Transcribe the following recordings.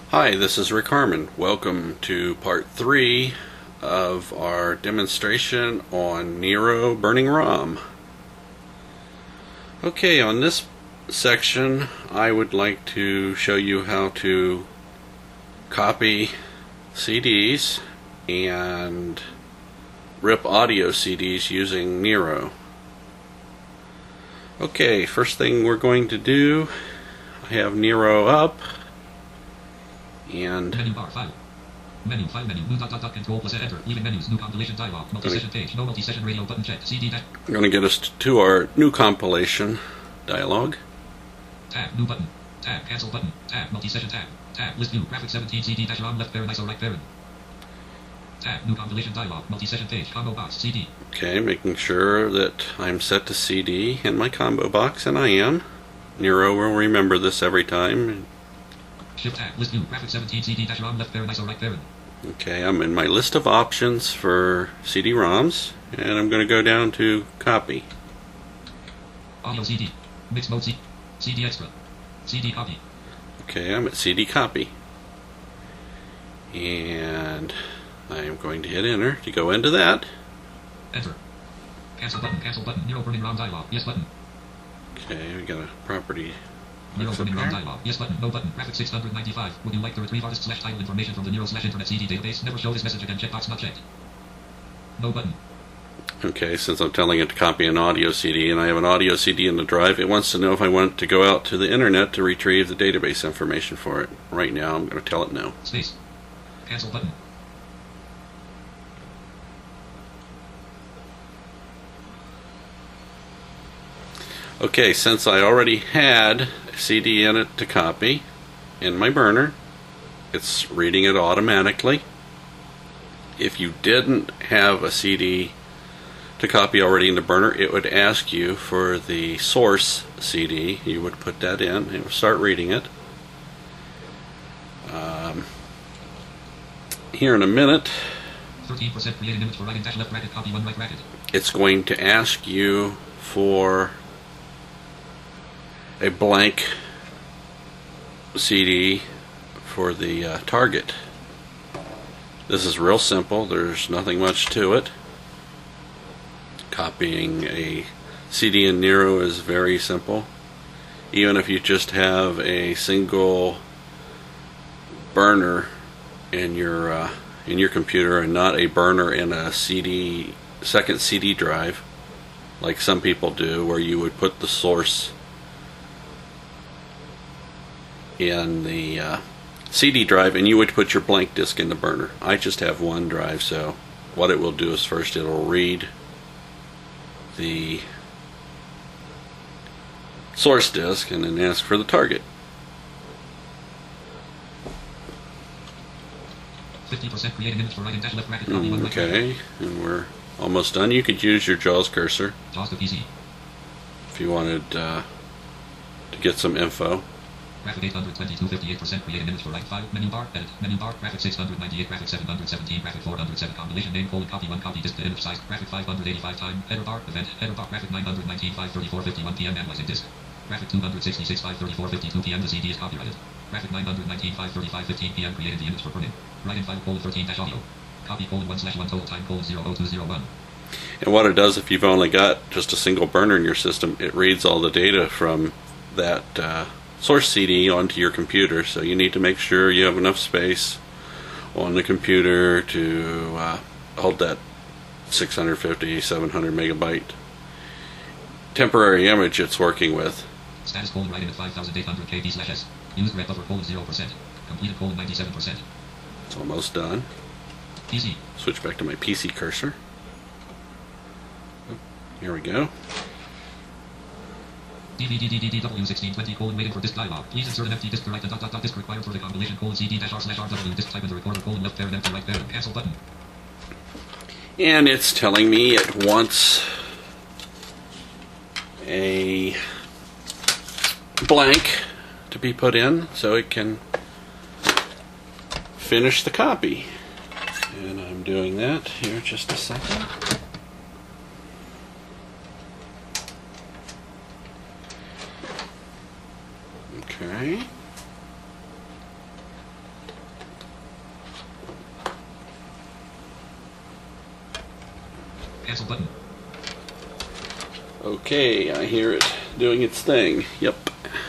Hi, this is Rick Harmon. Welcome to part 3 of our demonstration on Nero Burning ROM. Okay, on this section I would like to show you how to copy CDs and rip audio CDs using Nero. Okay, first thing we're going to do, I have Nero up. And menu bar, file menu, new control plus enter, leaving menus, new compilation dialog, multi-session page, no multi-session radio button checked, CD dash. I'm going to get us to our new compilation dialog. Tab, new button, tab, cancel button, tab, multi-session tab, list view, graphic 17, CD dash ROM left parent, ISO right parent. Tab, new compilation dialog, multi-session page, combo box, CD. Okay, making sure that I'm set to CD in my combo box, and I am. Nero will remember this every time. Shift tab, list view, graphic 17, CD dash ROM left parent, ISO right parent. Okay, I'm in my list of options for CD-ROMs, and I'm going to go down to copy. Audio CD, mix mode CD extra, CD copy. Okay, I'm at CD copy. And I am going to hit enter to go into that. Enter. Cancel button, Nero Burning ROM dialog, yes button. Okay, we got a property. Nero Burning ROM dialog, yes button, no button, graphic 695. Would you like to retrieve artist/title information from the Nero/Internet CD database? Never show this message again, checkbox not checked. No button. Okay, since I'm telling it to copy an audio CD and I have an audio CD in the drive, it wants to know if I want to go out to the internet to retrieve the database information for it. Right now, I'm going to tell it no. Space. Cancel button. Okay, since I already had a CD in it to copy in my burner, it's reading it automatically. If you didn't have a CD to copy already in the burner, it would ask you for the source CD. You would put that in and it would start reading it. Here in a minute, 13% create an image for right dash left bracket, copy one right bracket. it's going to ask you for a blank CD for the target. This is real simple. There's nothing much to it. Copying a CD in Nero is very simple. Even if you just have a single burner in your computer and not a burner in a second CD drive, like some people do, where you would put the source in the CD drive and you would put your blank disk in the burner. I just have one drive, so what it will do is first it'll read the source disk and then ask for the target. 50% create an image for right dash left bracket, copy one right bracket. Okay, and we're almost done. You could use your JAWS cursor JAWS to PC. if you wanted to get some info. Graphic 822, 58% create an image for right file, menu bar, edit, menu bar, graphic 698, graphic 717, graphic 407, compilation name, copy one, copy disk to image size, graphic 585 time, header bar, event, header bar, graphic 919, 534, 51 p.m. analyzing disk. Graphic 266, 534, 52 p.m. the CD is copyrighted. Graphic 919, 535, 15 p.m. created the image for burning. Write in file, 13 dash audio. Copy, 1/1 total time, 00201. And what it does, if you've only got just a single burner in your system, it reads all the data from that source CD onto your computer, so you need to make sure you have enough space on the computer to hold that 650, 700 megabyte temporary image it's working with. Status writing at 5800 KB/S. Used red buffer 0%. Completed 97%. It's almost done. PC. Switch back to my PC cursor. Here we go. DVDDDW1620 waiting for disk dialog. Please insert an empty disk to write the disk required for the compilation CD-R/RW disk type in the recorder left parent empty right parent cancel button. And it's telling me it wants a blank to be put in so it can finish the copy. And I'm doing that here just a second. Okay. Cancel button. Okay, I hear it doing its thing. Yep.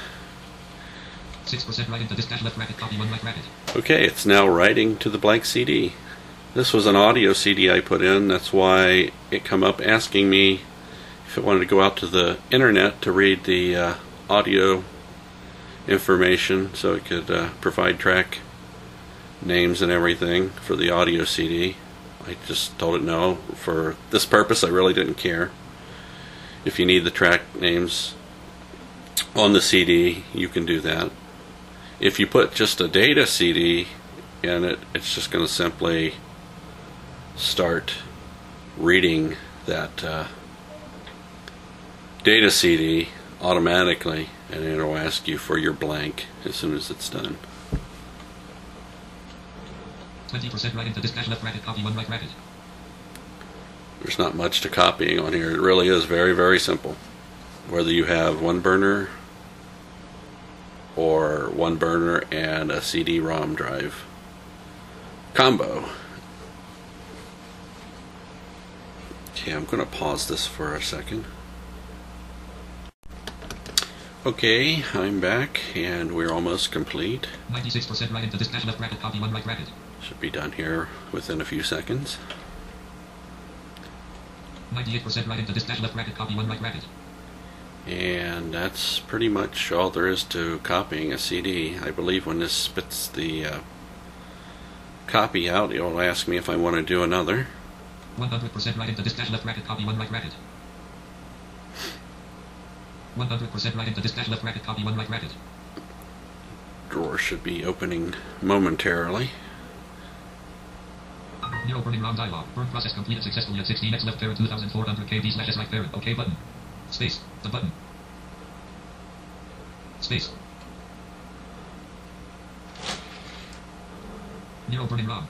6% right into disk dash left bracket copy 1 right bracket. Okay, it's now writing to the blank CD. This was an audio CD I put in. That's why it come up asking me if it wanted to go out to the internet to read the audio information so it could provide track names and everything for the audio CD. I just told it no. For this purpose, I really didn't care. If you need the track names on the CD, you can do that. If you put just a data CD in it, it's just going to simply start reading that data CD automatically, and it'll ask you for your blank as soon as it's done. 20% right into disk dash left bracket copy 1 right bracket. There's not much to copying on here. It really is very, very simple. Whether you have one burner or one burner and a CD-ROM drive combo. Okay, I'm going to pause this for a second. Okay, I'm back and we're almost complete. 96% right into disk dash left bracket copy 1 right bracket. Should be done here within a few seconds. 98% right into disk dash left bracket copy 1 right bracket. And that's pretty much all there is to copying a CD. I believe when this spits the copy out, it will ask me if I want to do another. 100% right into disk dash left bracket copy 1 right bracket. 100% right into disk dash left bracket copy 1 right bracket. Drawer should be opening momentarily. Nero burning ROM dialog. Burn process completed successfully at 16x left parent 2400 KB / S right parent. OK button. Space. The button. Space. Nero burning ROM.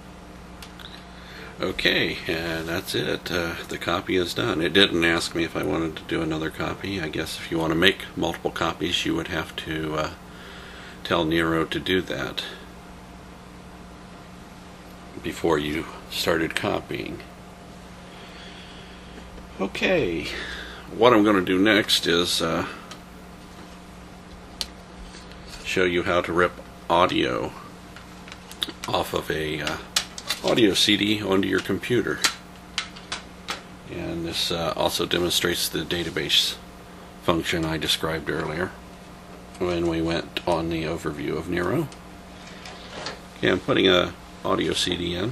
Okay, and that's it. The copy is done. It didn't ask me if I wanted to do another copy. I guess if you want to make multiple copies, you would have to tell Nero to do that before you started copying. Okay, what I'm going to do next is show you how to rip audio off of a audio CD onto your computer. And this also demonstrates the database function I described earlier when we went on the overview of Nero. Okay, I'm putting a audio CD in.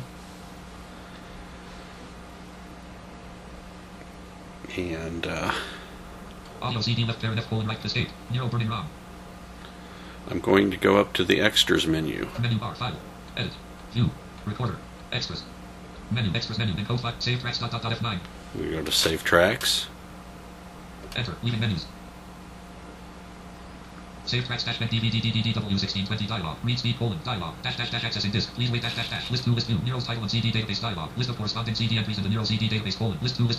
And audio CD left parent F colon right escape. Nero burning ROM. I'm going to go up to the extras menu. Menu bar file. Edit. View. Recorder. Extras. Menu. Extras menu. Encode file. Save tracks. F9. We go to save tracks. Enter. Leaving menus. Save tracks dash DVD DDW1620 dialog. Read speed colon dialog. Dash accessing disk. Please wait dash dash. List 2 Nero's title and CD database dialog. List of corresponding CD entries in the Nero CD database colon. List 2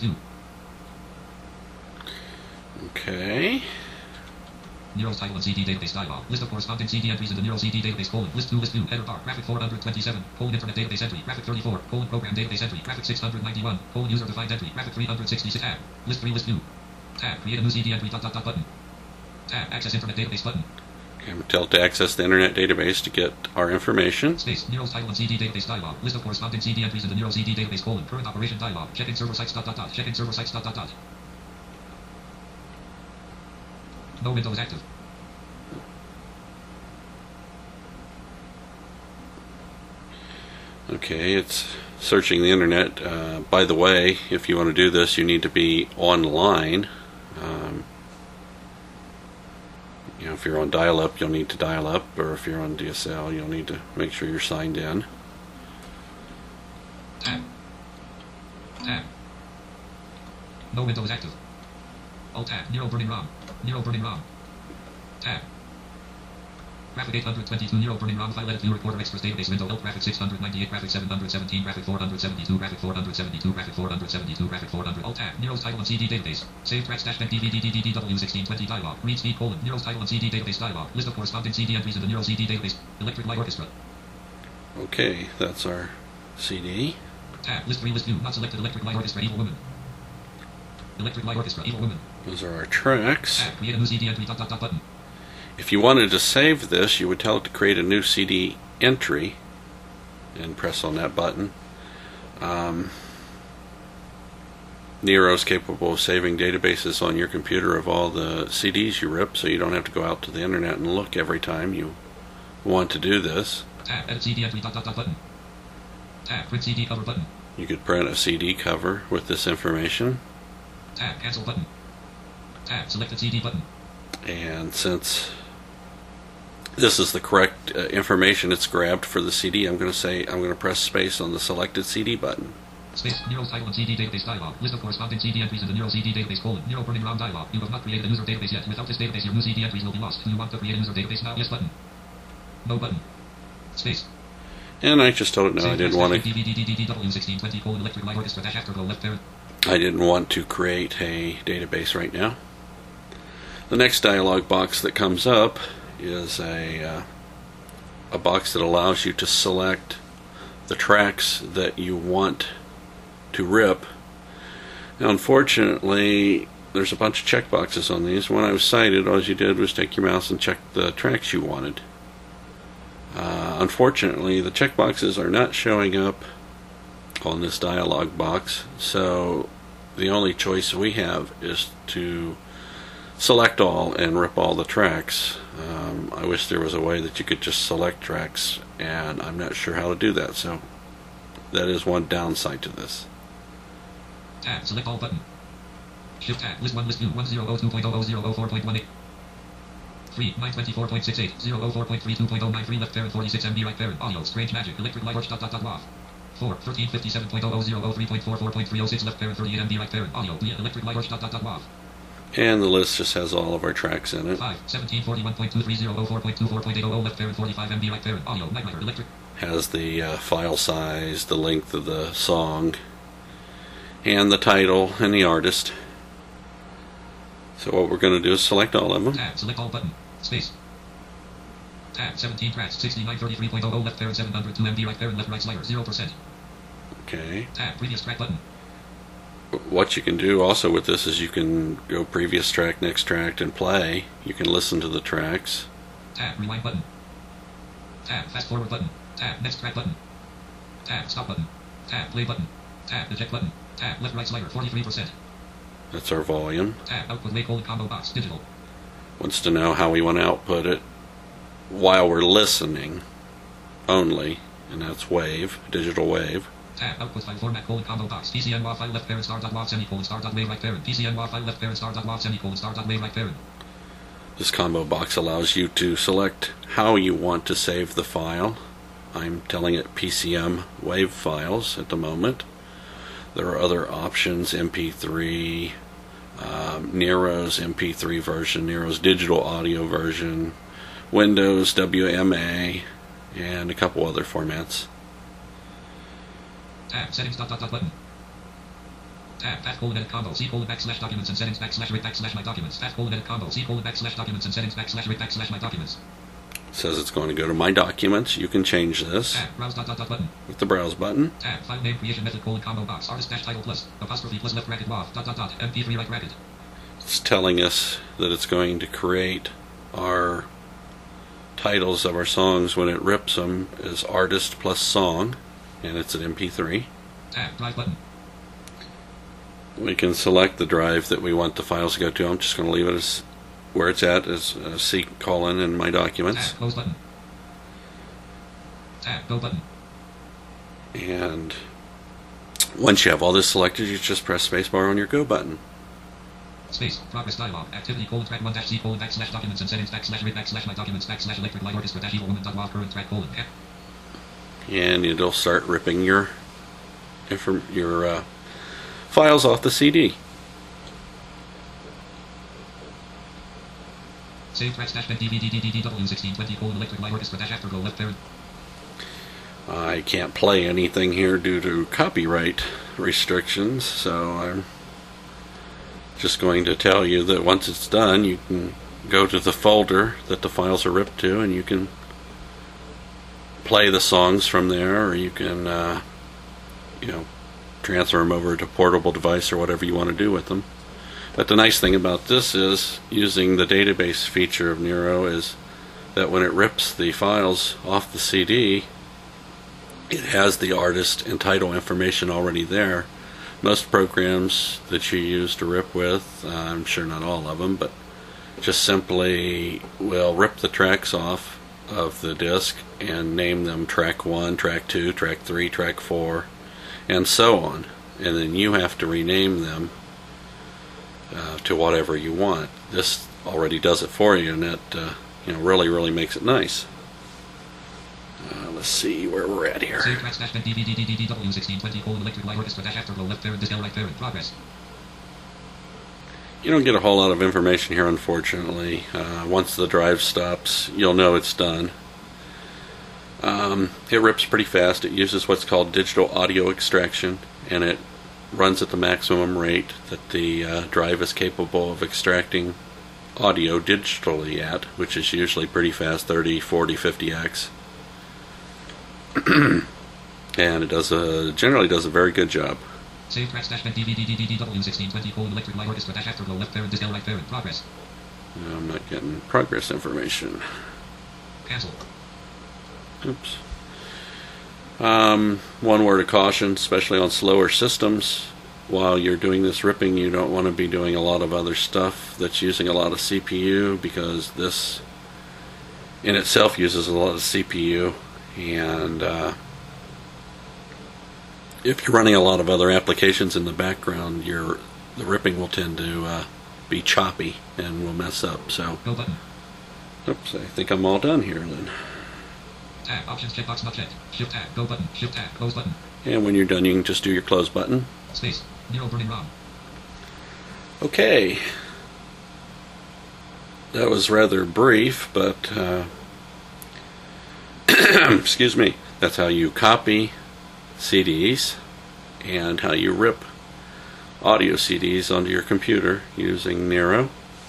Okay. Nero's title and CD database dialog. List of corresponding CD entries in the Nero CD database colon. List 2 Header bar. Graphic 427. Colon internet database entry. Graphic 34. Colon program database entry. Graphic 691. Colon user defined entry. Graphic 366 tab. List 3 list 2. Tab. Create a new CD entry button. Tab. Access internet database button. Okay, I'm told to access the internet database to get our information. Space. Nero's title and CD database dialog. List of corresponding CD entries in the Nero CD database colon. Current operation dialog. Checking server sites Checking server sites No window is active. Okay, it's searching the internet. By the way, if you want to do this, you need to be online. You know, if you're on dial-up, you'll need to dial up, or if you're on DSL, you'll need to make sure you're signed in. Tab. No window is active. Alt tab. Nero burning ROM. Tab. Graphic 822 Nero burning ROM file edit view recorder express database window help graphic 698 graphic 717 graphic 472 graphic 472 graphic 472 graphic 400 alt tab Nero's title and CD database save tracks dash DVD DDW1620 dialog read speed colon Nero's title and CD database dialog list of corresponding CD entries in the Nero CD database Electric Light Orchestra. Okay, that's our CD. Tab list 3 list view not selected Electric Light Orchestra Evil Woman. Electric Light Orchestra, Evil Woman. Those are our tracks. Tab, create a new CD entry, button. If you wanted to save this, you would tell it to create a new CD entry and press on that button. Nero is capable of saving databases on your computer of all the CDs you rip, so you don't have to go out to the internet and look every time you want to do this. Tab, edit CD entry, button. Tab, print CD cover button. You could print a CD cover with this information. Tab, cancel button. Tab, select the CD button. And since this is the correct information it's grabbed for the CD, I'm going to press space on the selected CD button. Space, Nero title and CD database dialog. List of corresponding CD entries in the Nero CD database : Nero burning ROM dialog. You have not created a user database yet. Without this database, your new CD entries will be lost. Do you want to create a user database now? Yes button. No button. Space. And I just told it no, I didn't want to. I didn't want to create a database right now. The next dialog box that comes up is a box that allows you to select the tracks that you want to rip. Now, unfortunately, there's a bunch of checkboxes on these. When I was sighted, all you did was take your mouse and check the tracks you wanted. Unfortunately, the checkboxes are not showing up on this dialog box, so the only choice we have is to select all and rip all the tracks. I wish there was a way that you could just select tracks, and I'm not sure how to do that, so that is one downside to this. Tab, select all button. Shift tab, list 1, list 2, 1002.00004.18. 3, 924.68, 004.32.093, left parent, 46 MB, right parent, audio, strange magic, electric light orch, .WAV. 4, 1357.00003.44.306, left parent, 38 MB, right parent, audio, electric light orch, .WAV. And the list just has all of our tracks in it. 5, 1741.23004.24.800, left parent, 45 MB, right parent, audio, nightmare, electric. Has the file size, the length of the song, and the title and the artist. So what we're going to do is select all of them. Tab, select all button. Space. Tab, 17 tracks, 6933.00, left parent, 702 MB, right parent, left right slider, 0%. Okay. Tab, previous track button. What you can do also with this is you can go previous track, next track, and play. You can listen to the tracks. Tab, rewind button. Tab, fast forward button. Tab, next track button. Tab, stop button. Tab, play button. Tab, eject button. Tab, left right slider, 43%. That's our volume. Tab, output wave combo box, digital. Wants to know how we want to output it while we're listening only, and that's wave, digital wave. Tab, output file format combo box, PCNWAV file left parent star.wav star.wave right parent, PCNWAV file left parent star.wav star.wave right parent. This combo box allows you to select how you want to save the file. I'm telling it PCM wave files at the moment. There are other options, MP3, Nero's MP3 version, Nero's digital audio version, Windows WMA, and a couple other formats. Tab, settings, button. Tab, edit combo, /documents and settings /my documents. Edit combo, /documents and settings /my documents. Says it's going to go to my documents. You can change this. Tab, browse, button. With the browse button. Tab, file name creation method combo box, artist title plus, apostrophe plus left bracket WAV, MP3 right bracket. It's telling us that it's going to create our titles of our songs when it rips them as artist plus song, and it's an MP3. Tab, drive button. We can select the drive that we want the files to go to. I'm just going to leave it as where it's at as C: in my documents. Tab, close button. Tab, go button. And once you have all this selected, you just press spacebar on your go button. Space, progress dialog, activity track 1 -C /documents and settings /my documents /electric light orchestra -evilwoman.wav current track F. And it'll start ripping your files off the CD. Save tracks -DVDDDW1620 electric light orchestra -afterglow left parent. I can't play anything here due to copyright restrictions, so I'm just going to tell you that once it's done, you can go to the folder that the files are ripped to, and you can play the songs from there, or you can transfer them over to a portable device or whatever you want to do with them. But the nice thing about this is, using the database feature of Nero, is that when it rips the files off the CD, it has the artist and title information already there. Most programs that you use to rip with, I'm sure not all of them, but just simply will rip the tracks off of the disc and name them track 1, track 2, track 3, track 4, and so on. And then you have to rename them to whatever you want. This already does it for you, and it really makes it nice. Let's see where we're at here. Save tracks -DVD DDW 1620 electric light orchestra afterglow left parent disc L right parent progress. You don't get a whole lot of information here, unfortunately. Once the drive stops, you'll know it's done. It rips pretty fast. It uses what's called digital audio extraction, and it runs at the maximum rate that the drive is capable of extracting audio digitally at, which is usually pretty fast, 30, 40, 50x. And it generally does a very good job. Save tracks -DVD DDW 1620 electric light orchestra afterglow left parent disc L right parent progress. I'm not getting progress information. Cancel. Oops. One word of caution, especially on slower systems, while you're doing this ripping, you don't want to be doing a lot of other stuff that's using a lot of CPU, because this in itself uses a lot of CPU, and if you're running a lot of other applications in the background, the ripping will tend to be choppy and will mess up. So, Go button. oops, I think I'm all done here then. Tab options checkbox not checked. Shift tab go button. Shift tab close button. And when you're done, you can just do your close button. Space. Nero burning ROM. Okay. That was rather brief, but excuse me. That's how you copy CDs and how you rip audio CDs onto your computer using Nero.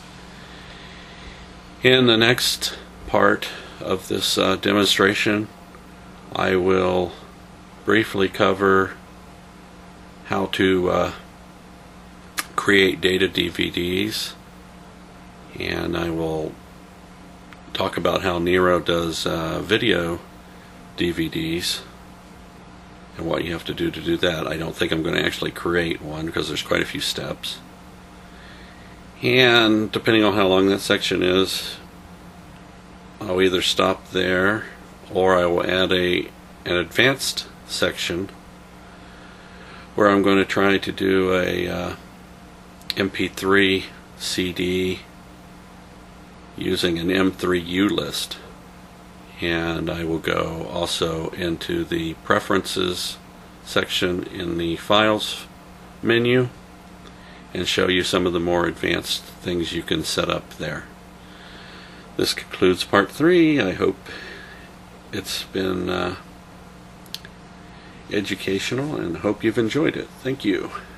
In the next part of this demonstration, I will briefly cover how to create data DVDs, and I will talk about how Nero does video DVDs and what you have to do that. I don't think I'm going to actually create one because there's quite a few steps, and depending on how long that section is, I'll either stop there or I will add an advanced section where I'm going to try to do a MP3 CD using an M3U list, and I will go also into the preferences section in the files menu and show you some of the more advanced things you can set up there. This concludes part 3. I hope it's been educational and hope you've enjoyed it. Thank you.